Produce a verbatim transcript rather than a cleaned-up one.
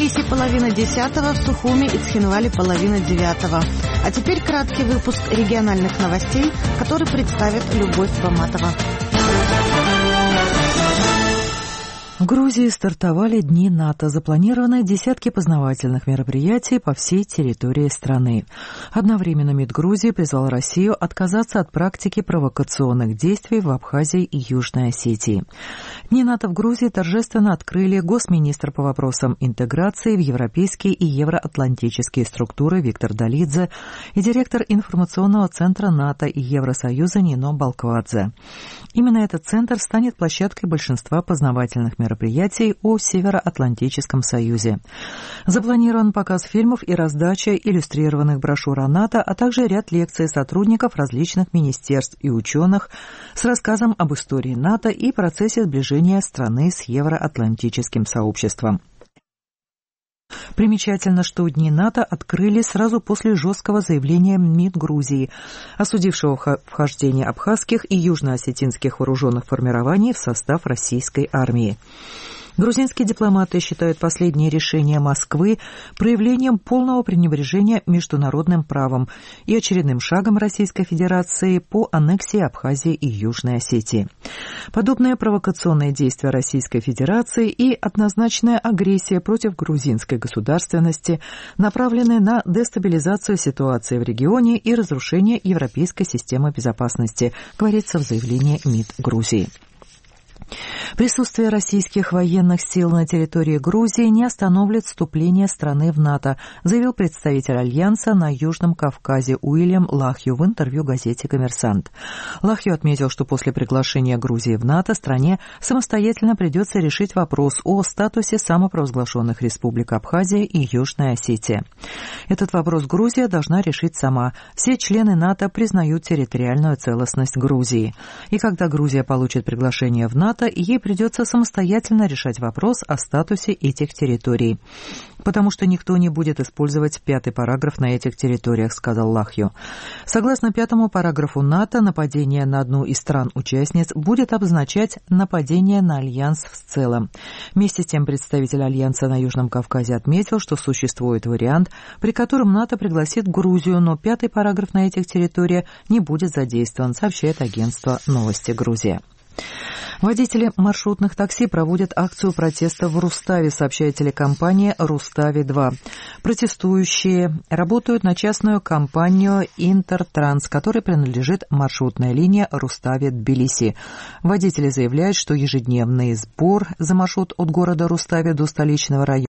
Тбилиси половина десятого, в Сухуми и Цхинвале половина девятого. А теперь краткий выпуск региональных новостей, который представит Любовь Баматова. В Грузии стартовали Дни НАТО. Запланированы десятки познавательных мероприятий по всей территории страны. Одновременно МИД Грузии призвал Россию отказаться от практики провокационных действий в Абхазии и Южной Осетии. Дни НАТО в Грузии торжественно открыли госминистр по вопросам интеграции в европейские и евроатлантические структуры Виктор Долидзе и директор информационного центра НАТО и Евросоюза Нино Балквадзе. Именно этот центр станет площадкой большинства познавательных мероприятий мероприятий о Североатлантическом союзе. Запланирован показ фильмов и раздача иллюстрированных брошюр о НАТО, а также ряд лекций сотрудников различных министерств и ученых с рассказом об истории НАТО и процессе сближения страны с евроатлантическим сообществом. Примечательно, что Дни НАТО открыли сразу после жесткого заявления МИД Грузии, осудившего вхождение абхазских и южноосетинских вооруженных формирований в состав российской армии. Грузинские дипломаты считают последнее решение Москвы проявлением полного пренебрежения международным правом и очередным шагом Российской Федерации по аннексии Абхазии и Южной Осетии. Подобные провокационные действия Российской Федерации и однозначная агрессия против грузинской государственности направлены на дестабилизацию ситуации в регионе и разрушение европейской системы безопасности, говорится в заявлении МИД Грузии. Присутствие российских военных сил на территории Грузии не остановит вступление страны в НАТО, заявил представитель Альянса на Южном Кавказе Уильям Лахью в интервью газете «Коммерсант». Лахью отметил, что после приглашения Грузии в НАТО стране самостоятельно придется решить вопрос о статусе самопровозглашенных республик Абхазия и Южная Осетия. Этот вопрос Грузия должна решить сама. Все члены НАТО признают территориальную целостность Грузии. И когда Грузия получит приглашение в НАТО, ей придется самостоятельно решать вопрос о статусе этих территорий. Потому что никто не будет использовать пятый параграф на этих территориях, сказал Лахью. Согласно пятому параграфу НАТО, нападение на одну из стран-участниц будет обозначать нападение на Альянс в целом. Вместе с тем представитель Альянса на Южном Кавказе отметил, что существует вариант, при котором НАТО пригласит Грузию, но пятый параграф на этих территориях не будет задействован, сообщает агентство «Новости Грузия». Водители маршрутных такси проводят акцию протеста в Руставе, сообщает телекомпания «Рустави-два». Протестующие работают на частную компанию «Интертранс», которой принадлежит маршрутная линия Рустави-Тбилиси. Водители заявляют, что ежедневный сбор за маршрут от города Рустави до столичного района